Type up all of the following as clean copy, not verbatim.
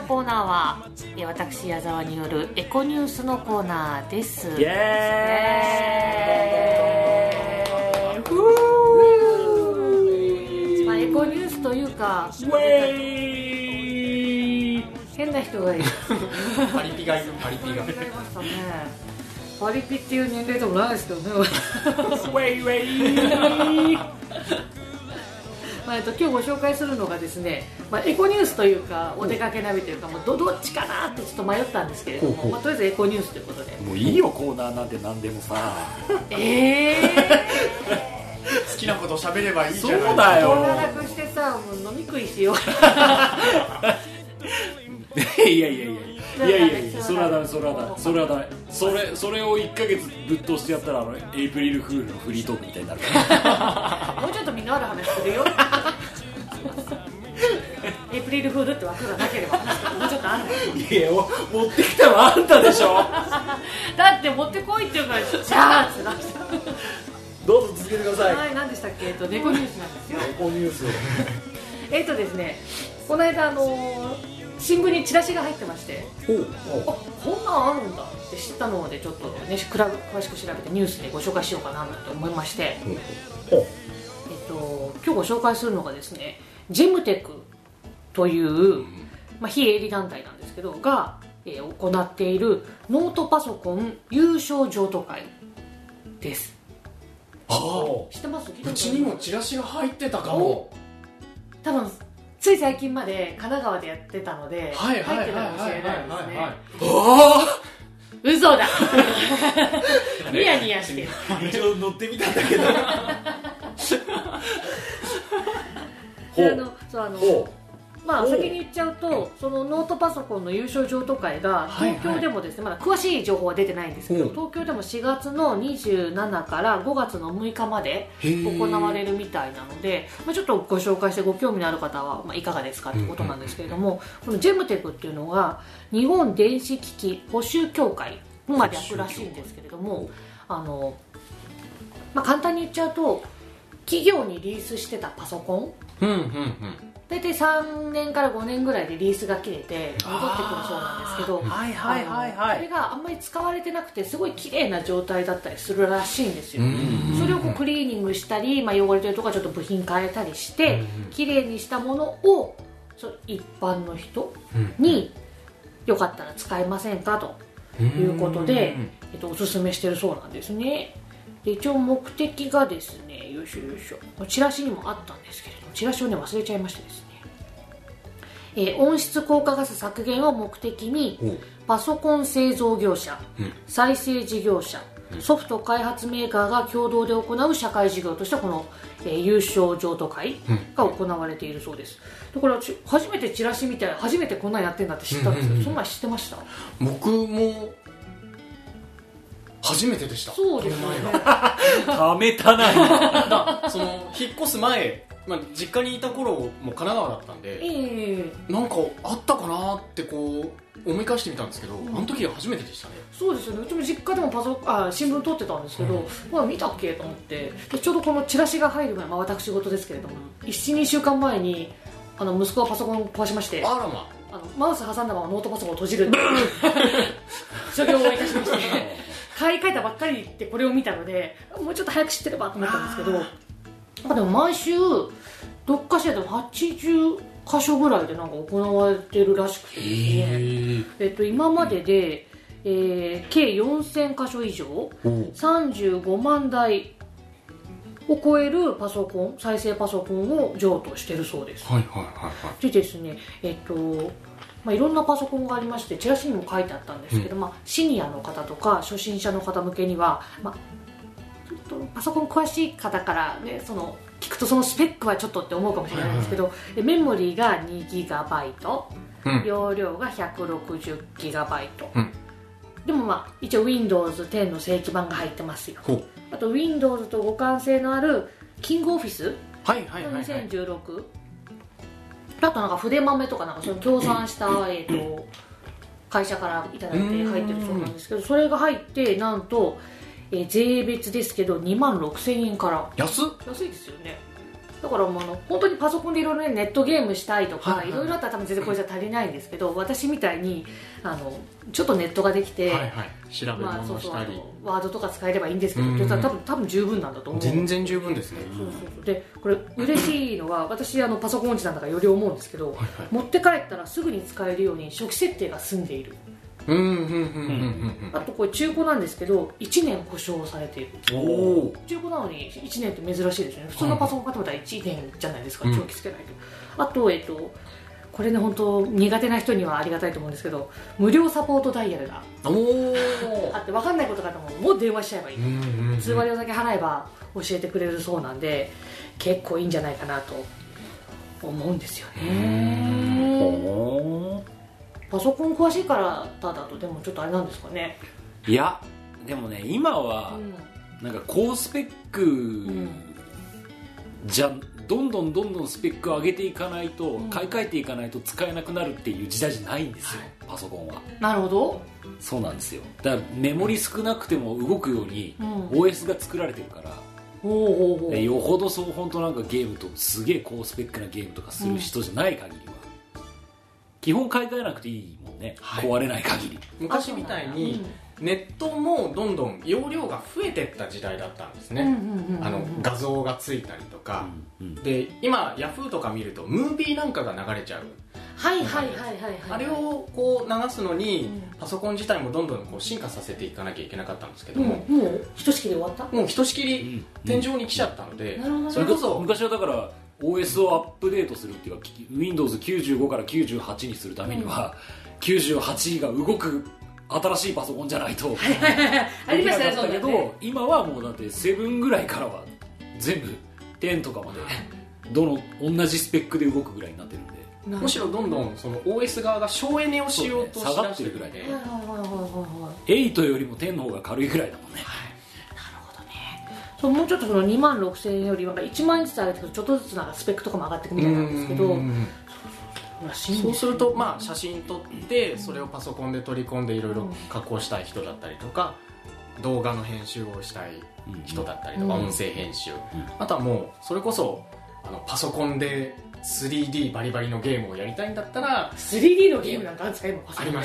のコーナーは私矢沢によるエコニュースのコーナーです。 イエーイ、 まあ、エコニュースというかウェイ、 変な人がいるパリピがいる、パリピがいましたね。パリピっていう年齢でもないですけどねウェイウェイ今日ご紹介するのがですね、エコニュースというかお出かけナビというか、もう どっちかなってちょっと迷ったんですけれども、とりあえずエコニュースということで。 もういいよ、コーナーなんて何でもさ好きなこと喋ればいいじゃない。 そうだよ、 こんな楽してさ、もう飲み食いしよういやそれはダメ、それはダメ、それを1ヶ月ぶっ通してやったらエイプリルフールのフリートークみたいになるからもうちょっとみんなある話するよエイプリルフールって枠がなければ話すけど、もうちょっとあるいや、持ってきたのあんたでしょだって持ってこいって言うからじゃあってなしたどうぞ続けてください。 はい、何でしたっけ、猫ニュースなんですよ。 エコニュースですね、この間新聞にチラシが入ってまして、こんなんあるんだって知ったので、ちょっとね、詳しく調べてニュースでご紹介しようかなと思いまして、今日ご紹介するのがですね、ジェムテクという、非営利団体なんですけどが、行っているノートパソコン優勝譲渡会です。知ってます？ うちにもチラシが入ってたかも。 多分つい最近まで神奈川でやってたので入ってたかもしれないですね。嘘だニヤニヤして一応乗ってみたんだけど先に言っちゃうと、そのノートパソコンの優勝譲渡会が東京でもですね、まだ詳しい情報は出てないんですけど、東京でも4月の27から5月の6日まで行われるみたいなので、ちょっとご紹介してご興味のある方はいかがですかってことなんですけれども、このジェムテクっていうのが日本電子機器保守協会略らしいんですけれども、簡単に言っちゃうと、企業にリースしてたパソコン、大体3年から5年ぐらいでリースが切れて戻ってくるそうなんですけど、それがあんまり使われてなくてすごい綺麗な状態だったりするらしいんですよ。それをクリーニングしたり、汚れてるとかちょっと部品変えたりして綺麗にしたものを一般の人によかったら使えませんかということで、おすすめしてるそうなんですね。で、一応目的がですね、よいしょよいしょ、チラシにもあったんですけれども、チラシをね忘れちゃいましてですね、温室効果ガス削減を目的にパソコン製造業者、再生事業者、ソフト開発メーカーが共同で行う社会事業としてこの、優勝譲渡会が行われているそうです。だから初めてチラシ見て、初めてこんなんやってんだって知ったんですけど、そんなん知ってました？ 僕も初めてでした。 そうですねためたなその引っ越す前、実家にいた頃も神奈川だったんで、なんかあったかなって思い返してみたんですけど、あの時は初めてでしたね。 そうですよね。うちも実家でも新聞撮ってたんですけど、見たっけと思って、でちょうどこのチラシが入る前、私事ですけれども、1,2週間前に息子がパソコンを壊しまして、マウス挟んだままノートパソコンを閉じるって所業をいたしまして買い替えたばっかりでこれを見たので、もうちょっと早く知ってればと思ったんですけど、でも毎週どっかしらでも80箇所ぐらいでなんか行われてるらしくてですね、今までで、計4000箇所以上、35万台を超えるパソコン、再生パソコンを譲渡してるそうです。でですね、いろんなパソコンがありまして、チラシにも書いてあったんですけど、シニアの方とか初心者の方向けには、ちょっとパソコン詳しい方からね、聞くとそのスペックはちょっとって思うかもしれないんですけど、メモリーが 2GB、容量が 160GB、でも一応 Windows 10の正規版が入ってますよ。あと Windows と互換性のあるキングオフィス2016、あとなんか筆豆とかその協賛した会社からいただいて入ってるそうなんですけど、それが入ってなんと税別ですけど26,000円から。 安いですよね。 だから本当にパソコンでいろいろネットゲームしたいとかいろいろあったら多分全然これじゃ足りないんですけど、私みたいにちょっとネットができて、 調べ物したり、 ワードとか使えればいいんですけど、多分十分なんだと思う。 全然十分ですね。 そうでこれ嬉しいのは、私パソコン音痴なんだからより思うんですけど、持って帰ったらすぐに使えるように初期設定が済んでいる。あとこれ中古なんですけど1年保証されている。中古なのに1年って珍しいですよね。普通のパソコン買ってもらったら1年じゃないですか、長期つけないと。あとこれね、本当苦手な人にはありがたいと思うんですけど、無料サポートダイヤルがあって、分かんないことがあってもう電話しちゃえばいい。通話料だけ払えば教えてくれるそうなんで、結構いいんじゃないかなと思うんですよね。パソコン詳しいからだとでもちょっとあれなんですかね。 いやでもね、今はなんか高スペックじゃどんどんスペック上げていかないと、買い替えていかないと使えなくなるっていう時代じゃないんですよ、パソコンは。 なるほど。 そうなんですよ。だからメモリ少なくても動くように OS が作られてるから、よほど本当なんかゲームとすげえ高スペックなゲームとかする人じゃない限りは、基本買い替えなくていいもんね、壊れない限り。 昔みたいにネットもどんどん容量が増えてった時代だったんですね。画像がついたりとか、で今ヤフーとか見るとムービーなんかが流れちゃう。あれをこう流すのにパソコン自体もどんどんこう進化させていかなきゃいけなかったんですけども、 もうひとしきり終わった。 もうひとしきり天井に来ちゃったので、 それこそ昔はだからOS をアップデートするっていうか Windows95 から98にするためには、98が動く新しいパソコンじゃないとできなかったけど、今はもうだって7ぐらいからは全部10とかまで同じスペックで動くぐらいになってるんで、 むしろどんどんその OS 側が省エネをしようとし下がってるぐらいで、8よりも10の方が軽いぐらいだもんね。 もうちょっとその2万6000円より1万円ずつ上げてくるとちょっとずつなんかスペックとかも上がっていくみたいなんですけど、 そうすると写真撮ってそれをパソコンで取り込んでいろいろ加工したい人だったりとか、動画の編集をしたい人だったりとか、音声編集、あとはもうそれこそパソコンで 3D バリバリのゲームをやりたいんだったら 3D のゲームなんかあるんですか今パソコンで。 あります。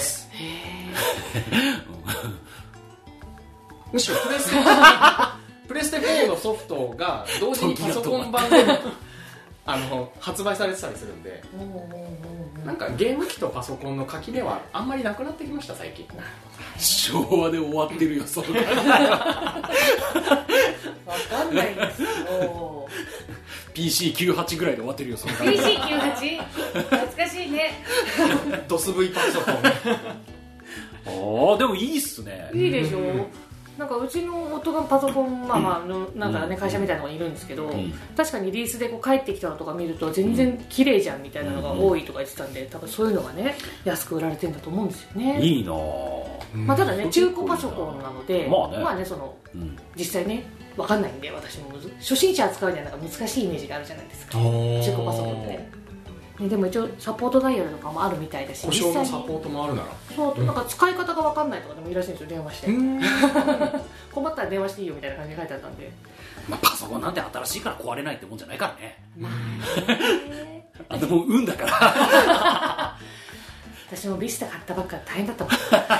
むしろプレステ4のソフトが同時にパソコン版で発売されてたりするんで、なんかゲーム機とパソコンの垣根はあんまりなくなってきました最近。 昭和で終わってるよそんな。 分かんないですよ。 PC98 ぐらいで終わってるよそんな。 PC98 懐かしいね。 ドス V パソコン。でもいいっすね。 いいでしょ。なんかうちの夫がパソコンなんかね会社みたいなのがいるんですけど、確かにリースでこう帰ってきたのとか見ると全然綺麗じゃんみたいなのが多いとか言ってたんで、多分そういうのがね安く売られてるんだと思うんですよね。 いいな。 ただね中古パソコンなので、実際ね分かんないんで、私も初心者扱うにはなんか難しいイメージがあるじゃないですか、中古パソコンってね。でも一応サポートダイヤルとかもあるみたいだし、 故障のサポートもあるなら、 そうなんか使い方が分かんないとかでもいいらしいんですよ、電話して困ったら電話していいよみたいな感じで書いてあったんで、 パソコンなんて新しいから壊れないってもんじゃないからね。でも運だから私もビスタ買ったばっかり大変だったも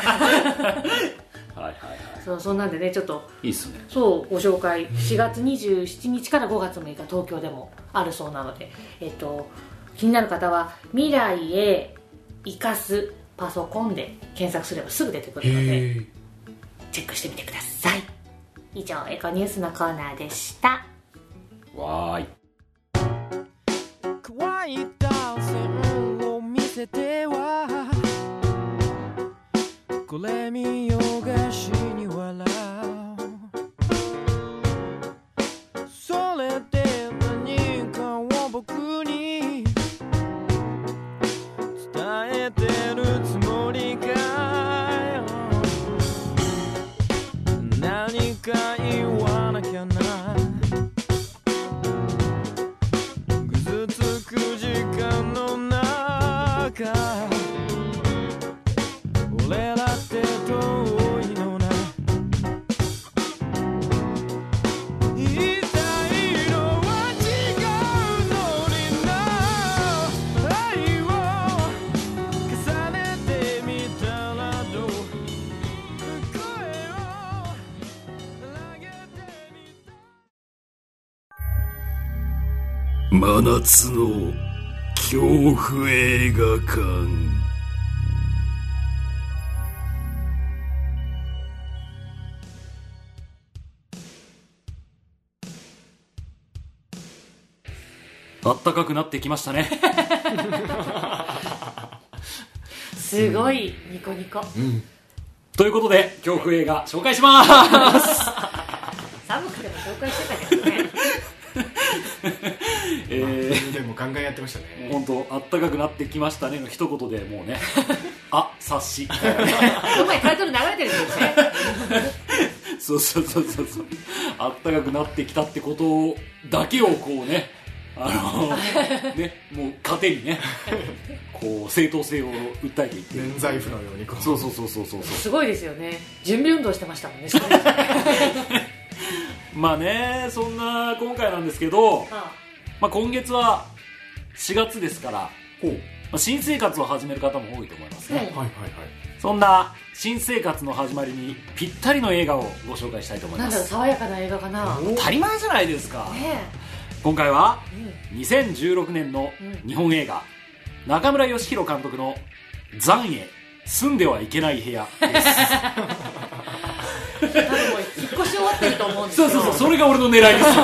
ん。そんなんでねちょっといいっすね。 そうご紹介、4月27日から5月6日東京でもあるそうなので、気になる方は未来へ生かすパソコンで検索すればすぐ出てくるのでチェックしてみてください。以上エコニュースのコーナーでした。 わーい。 可愛い男性を見せてはこれ見よがしに笑う、それで何かを僕に伝えてるつもりかよ、何か言わなきゃな、ぐずつく時間の中俺らって遠いのな、言いたいのは違う真夏の恐怖映画館。 あったかくなってきましたね。 すごいニコニコ、 ということで恐怖映画紹介します。 寒くても紹介してたけどね。 でもガンガンやってましたね。 本当あったかくなってきましたねの一言でもうねあ、察しお前タイトル流れてるんですね。 そうあったかくなってきたってことだけをこうねね、もう糧にねこう正当性を訴えていって免罪符のようにこうそうすごいですよね。準備運動してましたもんね。 まあね、そんな今回なんですけど、まあ、今月は4月ですから、まあ、新生活を始める方も多いと思いますね、そんな新生活の始まりにぴったりの映画をご紹介したいと思います。 なんだろう、爽やかな映画かな。 当たり前じゃないですか、 ね、 今回は2016年の日本映画、中村義弘監督の残影住んではいけない部屋です多分もう引っ越し終わってると思うんですよ。 そうそれが俺の狙い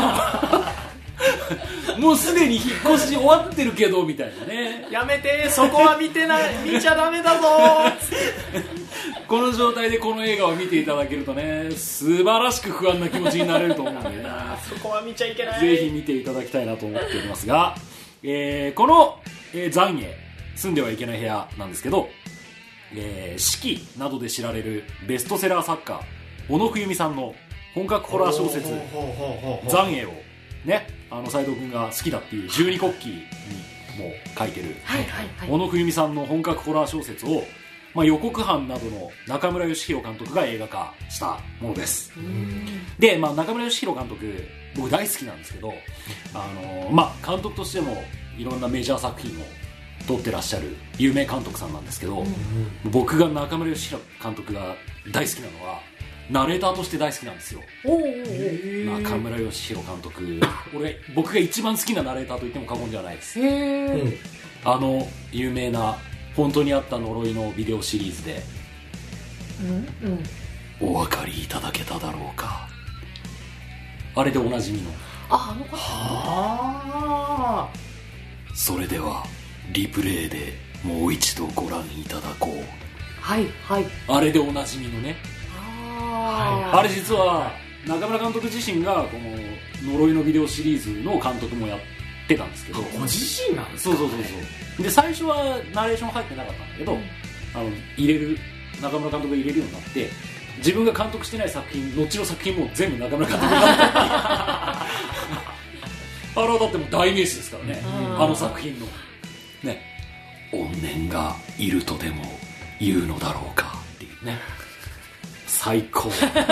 ですよ。もうすでに引っ越し終わってるけどみたいなね。 やめて、そこは見ちゃダメだぞこの状態でこの映画を見ていただけるとね、素晴らしく不安な気持ちになれると思うんでねそこは見ちゃいけない。 ぜひ見ていただきたいなと思っておりますが、この、残影住んではいけない部屋なんですけど、四季などで知られるベストセラー作家小野冬美さんの本格ホラー小説残影をね、斉藤君が好きだっていう十二国旗にも書いてる小野冬美さんの本格ホラー小説を、まあ、予告版などの中村義弘監督が映画化したものです。で、まあ、中村義弘監督僕大好きなんですけど、まあ、監督としてもいろんなメジャー作品を撮ってらっしゃる有名監督さんなんですけど、僕が中村義弘監督が大好きなのはナレーターとして大好きなんですよ。中村義弘監督、僕が一番好きなナレーターと言っても過言ではないです。有名な本当にあった呪いのビデオシリーズで、お分かりいただけただろうか、あれでおなじみのそれではリプレイでもう一度ご覧いただこう。あれでおなじみのね、あれ実は中村監督自身がこの呪いのビデオシリーズの監督もやってたんですけど、 ご自身なんですか。 そうで最初はナレーション入ってなかったんだけど、中村監督が入れるようになって、自分が監督してない作品、後の作品も全部中村監督が監督あれはだってもう代名詞ですからね、あの作品のね、怨念がいるとでも言うのだろうかっていうね、最高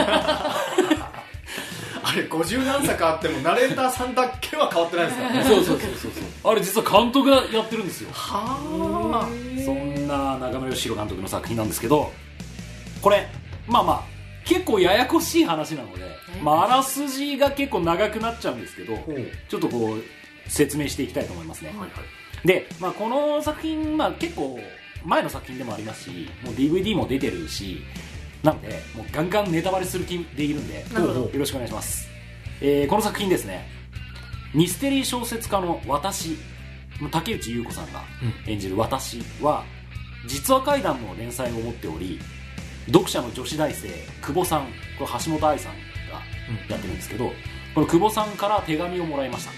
あれ50何作あってもナレーターさんだけは変わってないですからね。 そうあれ実は監督がやってるんですよ。そんな中村義弘監督の作品なんですけど、これまあ結構ややこしい話なので、あらすじが結構長くなっちゃうんですけど、ちょっとこう説明していきたいと思いますね。で、この作品、結構前の作品でもありますし、もう DVD も出てるし、なのでもうガンガンネタバレする気でいるんで、よろしくお願いします。この作品ですね、ミステリー小説家の私、竹内優子さんが演じる私は実話怪談の連載を持っており、読者の女子大生久保さん、これ橋本愛さんがやってるんですけど、この久保さんから手紙をもらいました。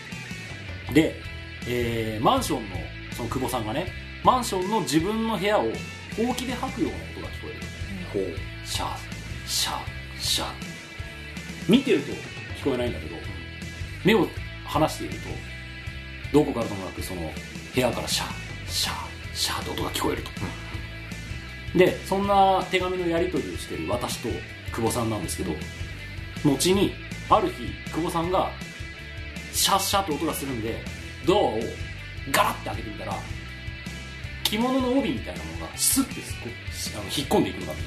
で、マンションのその久保さんがね、マンションの自分の部屋をほうきで吐くような音が聞こえる。シャーシャーシャー、見てると聞こえないんだけど、目を離しているとどこからともなくその部屋からシャーシャーシャーって音が聞こえると、でそんな手紙のやり取りをしている私と久保さんなんですけど、後にある日久保さんがシャッシャッって音がするんでドアをガラッて開けてみたら、着物の帯みたいなものがスッて引っ込んでいくのが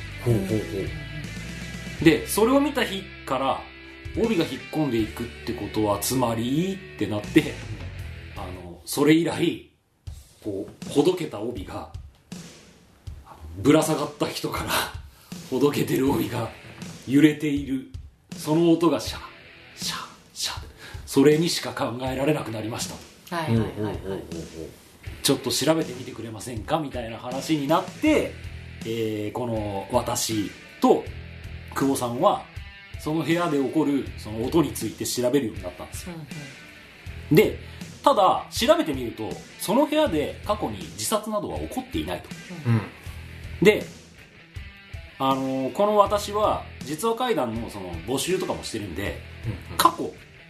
で、それを見た日から帯が引っ込んでいくってことはつまりってなって、 それ以来こうほどけた帯がぶら下がった人からほどけてる帯が揺れている、その音がシャシャシャ、それにしか考えられなくなりました、はいはいはいはい、ちょっと調べてみてくれませんかみたいな話になって、この私と久保さんはその部屋で起こるその音について調べるようになったんですよ、でただ調べてみるとその部屋で過去に自殺などは起こっていないと、でこの私は実話怪談のその募集とかもしてるんで、過去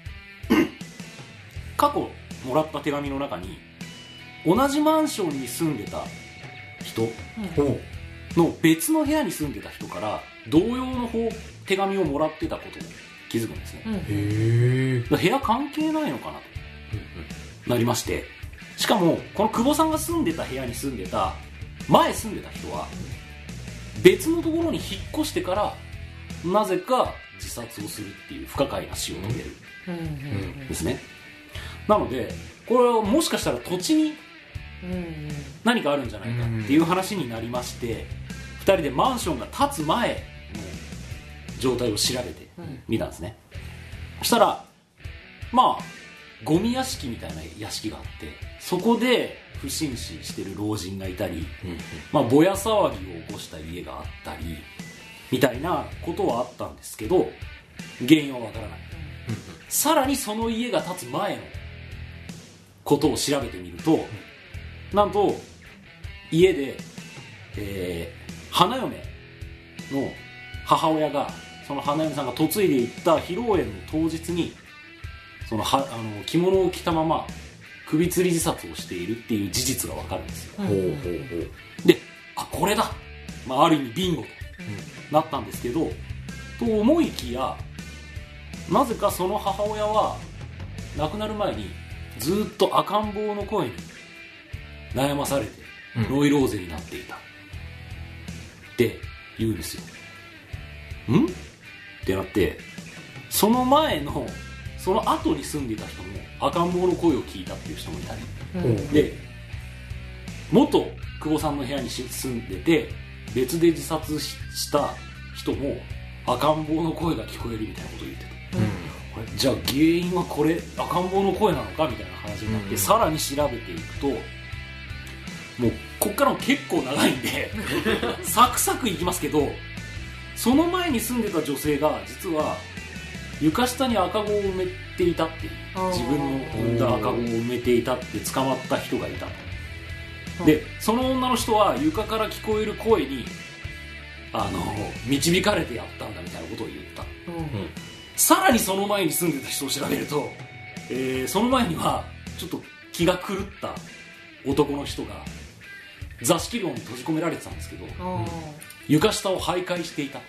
もらった手紙の中に同じマンションに住んでた人の別の部屋に住んでた人から同様の手紙をもらってたことを気づくんですね、へー、部屋関係ないのかなとなりまして、しかもこの久保さんが住んでた部屋に住んでた前住んでた人は別のところに引っ越してからなぜか自殺をするっていう不可解な死を遂げるですね。なのでこれはもしかしたら土地に何かあるんじゃないかっていう話になりまして、2人でマンションが建つ前の状態を調べてみたんですね。そしたらまあゴミ屋敷みたいな屋敷があって、そこで不審死してる老人がいたり、まあぼや騒ぎを起こした家があったりみたいなことはあったんですけど、原因はわからない、さらにその家が建つ前のことを調べてみると、なんと家で、花嫁の母親が、その花嫁さんが嫁いでいった披露宴の当日にその着物を着たまま首吊り自殺をしているっていう事実が分かるんですよ、で、これだ、まあ、ある意味ビンゴとなったんですけど、と思いきやなぜかその母親は亡くなる前にずっと赤ん坊の声に悩まされてノイローゼになっていたって言うんですよ。んってなって、その前のその後に住んでいた人も赤ん坊の声を聞いたっていう人もいたり、で元久保さんの部屋に住んでて別で自殺した人も赤ん坊の声が聞こえるみたいなことを言ってた、これじゃあ原因はこれ赤ん坊の声なのかみたいな話になって、さらに調べていくと、もうこっからも結構長いんでサクサクいきますけど、その前に住んでた女性が実は床下に赤子を埋めていたっていう、自分の産んだ赤子を埋めていたって捕まった人がいたと。でその女の人は床から聞こえる声に導かれてやったんだみたいなことを言った、さらにその前に住んでた人を調べると、その前にはちょっと気が狂った男の人が座敷牢に閉じ込められてたんですけど、床下を徘徊していた、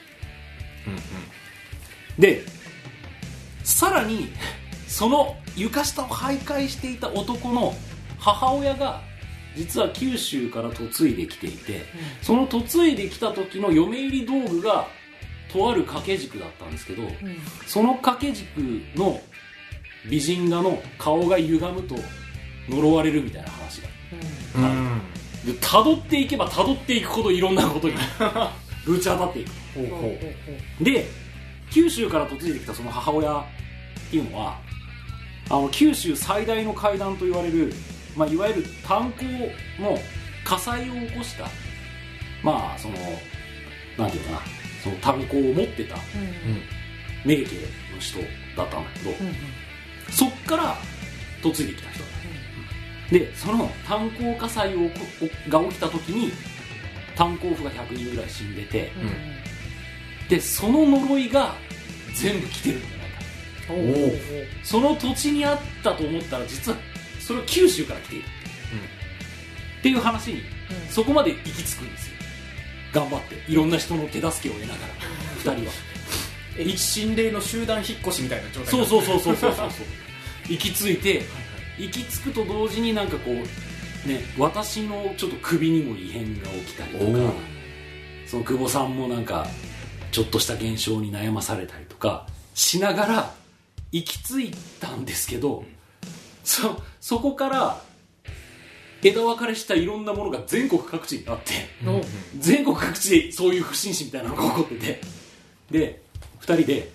でさらにその床下を徘徊していた男の母親が実は九州から嫁いできていて、その嫁いできた時の嫁入り道具がとある掛け軸だったんですけど、その掛け軸の美人画の顔が歪むと呪われるみたいな話が、で辿っていけば辿っていくほどいろんなことにぶち当たっていくで、九州から嫁いできたその母親っていうのは九州最大の怪談と言われる、まあ、いわゆる炭鉱の火災を起こした、まあそのなんていうかな、その炭鉱を持ってた名家の人だったんだけど、そっから嫁いできた人だ、でその炭鉱火災が起きた時に炭鉱夫が100人ぐらい死んでて、でその呪いが全部来てるんじゃないか、その土地にあったと思ったら実はそれは九州から来ている、っていう話に、そこまで行き着くんですよ。頑張っていろんな人の手助けを得ながら2人は一心霊の集団引っ越しみたいな状態、 そう行き着いて、行き着くと同時になんかこうね、私のちょっと首にも異変が起きたりとか、その久保さんもなんかちょっとした現象に悩まされたりとかしながら行き着いたんですけど、 そこから枝分かれしたいろんなものが全国各地にあって、全国各地でそういう不審死みたいなのが起こってて、で2人で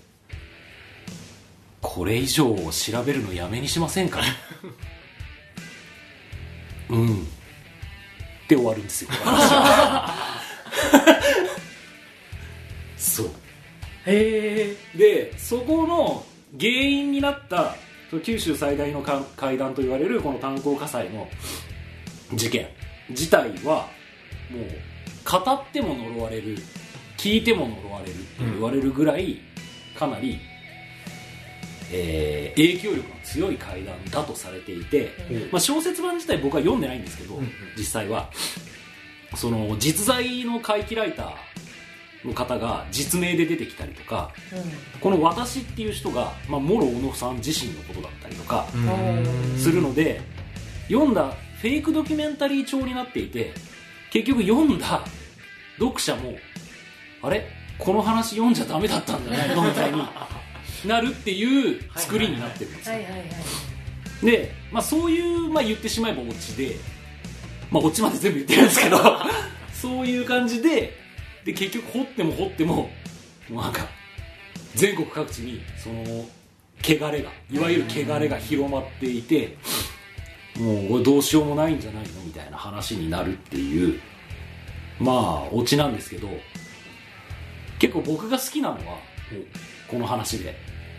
これ以上調べるのやめにしませんかって終わるんですよそうでそこの原因になった九州最大の怪談と言われるこの炭鉱火災の事件自体はもう語っても呪われる、聞いても呪われるって言われるぐらいかなり、影響力の強い怪談だとされていて、小説版自体僕は読んでないんですけど、実際はその実在の怪奇ライターの方が実名で出てきたりとか、この私っていう人が、もろ小野さん自身のことだったりとかするので、読んだフェイクドキュメンタリー調になっていて、結局読んだ読者もあれこの話読んじゃダメだったんじゃないのみたいになるっていう作りになってるんですよ。で、そういう、言ってしまえばオチで、オチまで全部言ってるんですけどそういう感じで結局掘っても掘ってもなんか全国各地にその汚れが、いわゆる汚れが広まっていて、もうこれどうしようもないんじゃないのみたいな話になるっていうオチなんですけど、結構僕が好きなのはこの話で、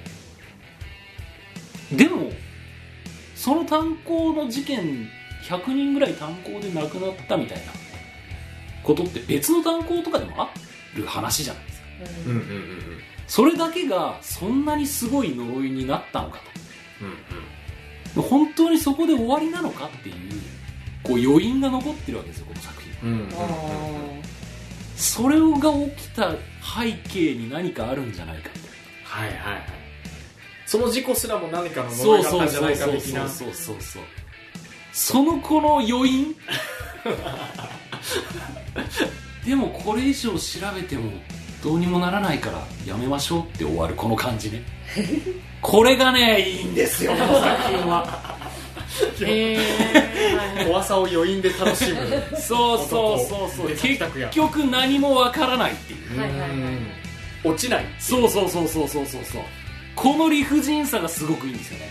でもその炭鉱の事件100人ぐらい炭鉱で亡くなったみたいなことって別の炭鉱とかでもある話じゃないですか。それだけがそんなにすごい呪いになったのかと、本当にそこで終わりなのかっていうこう余韻が残ってるわけですよ、この作品。それが起きた背景に何かあるんじゃないかみたいな。 その事故すらも何かの呪いだったんじゃないか的な。 そのこの余韻でもこれ以上調べてもどうにもならないからやめましょうって終わるこの感じねこれがねいいんですよ、この作品は。 怖さを余韻で楽しむそう結局何もわからないっていう、 落ちない。 そうこの理不尽さがすごくいいんですよね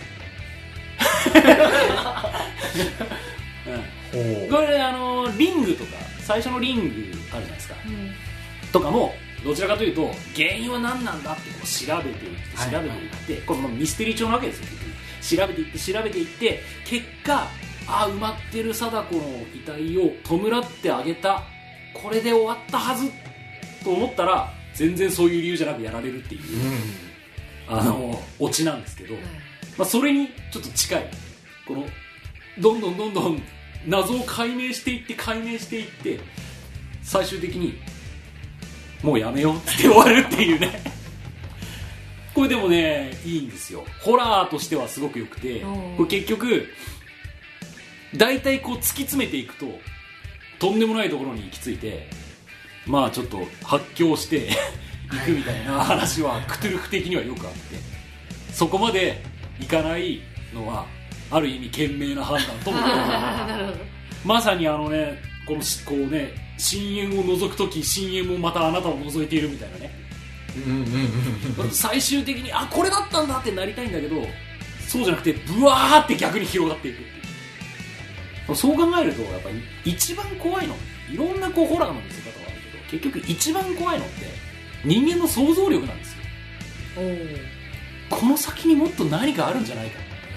これリングとか最初のリングあるじゃないですか、とかもどちらかというと原因は何なんだってこう調べていってこのミステリー調なわけですよ。調べていって結果埋まってる貞子の遺体を弔ってあげた、これで終わったはずと思ったら全然そういう理由じゃなくやられるっていう、オチなんですけど、それにちょっと近いこのどんどん謎を解明していって最終的にもうやめようって終わるっていうねこれでもねいいんですよ。ホラーとしてはすごく良くて、これ結局大体こう突き詰めていくととんでもないところに行き着いてちょっと発狂していくみたいな話はクトゥルフ的にはよくあって、そこまでいかないのはある意味賢明な判断ともまさにこのこうね深淵を覗くとき深淵もまたあなたを覗いているみたいなね、最終的にこれだったんだってなりたいんだけど、そうじゃなくてブワーって逆に広がっていくっていう。そう考えるとやっぱり一番怖いの、いろんなこうホラーの見せ方はあるけど結局一番怖いのって人間の想像力なんですよ。この先にもっと何かあるんじゃないか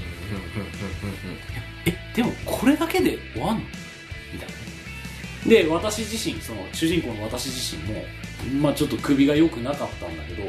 でもこれだけで終わんのみたいな。で私自身その主人公の私自身もちょっと首が良くなかったんだけど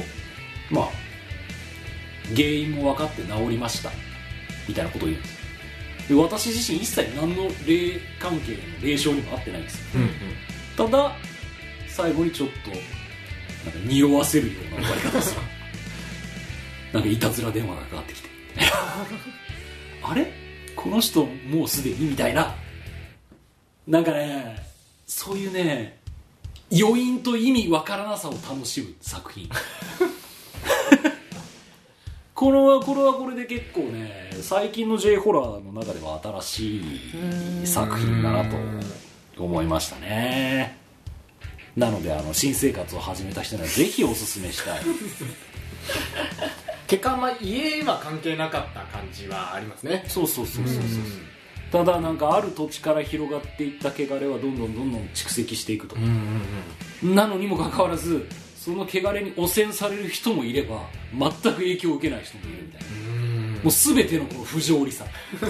原因も分かって治りましたみたいなことを言うんです。で私自身一切何の霊関係の霊障にも合ってないんですよ、ただ最後にちょっとなんか匂わせるような終わり方するなんかいたずら電話がかかってきてあれこの人もうすでにみたいな、なんかねそういうね余韻と意味わからなさを楽しむ作品これはこれで結構ね、最近の J ホラーの中では新しい作品だなと思いましたね。なので新生活を始めた人にはぜひおすすめしたい。 結果家は関係なかった感じはありますね。 そう、ただなんかある土地から広がっていった汚れはどんどん蓄積していくと、なのにもかかわらずその汚れに汚染される人もいれば全く影響を受けない人もいるみたいな、もう全てのこの不条理さ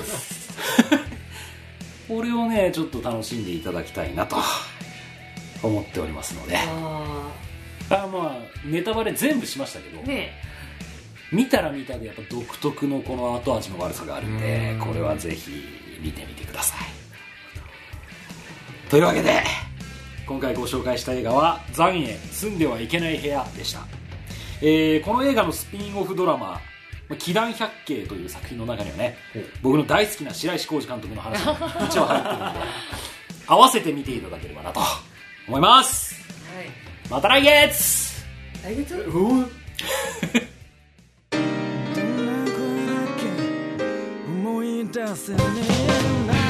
これをねちょっと楽しんでいただきたいなと思っておりますので、ネタバレ全部しましたけど、見たら見たでやっぱ独特のこの後味の悪さがあるんで、これはぜひ見てみてください。というわけで今回ご紹介した映画は残影住んではいけない部屋でした。この映画のスピンオフドラマ奇談百景という作品の中にはね、僕の大好きな白石浩二監督の話が一応入ってるので合わせて見ていただければなと思います、また来月思い出せねえな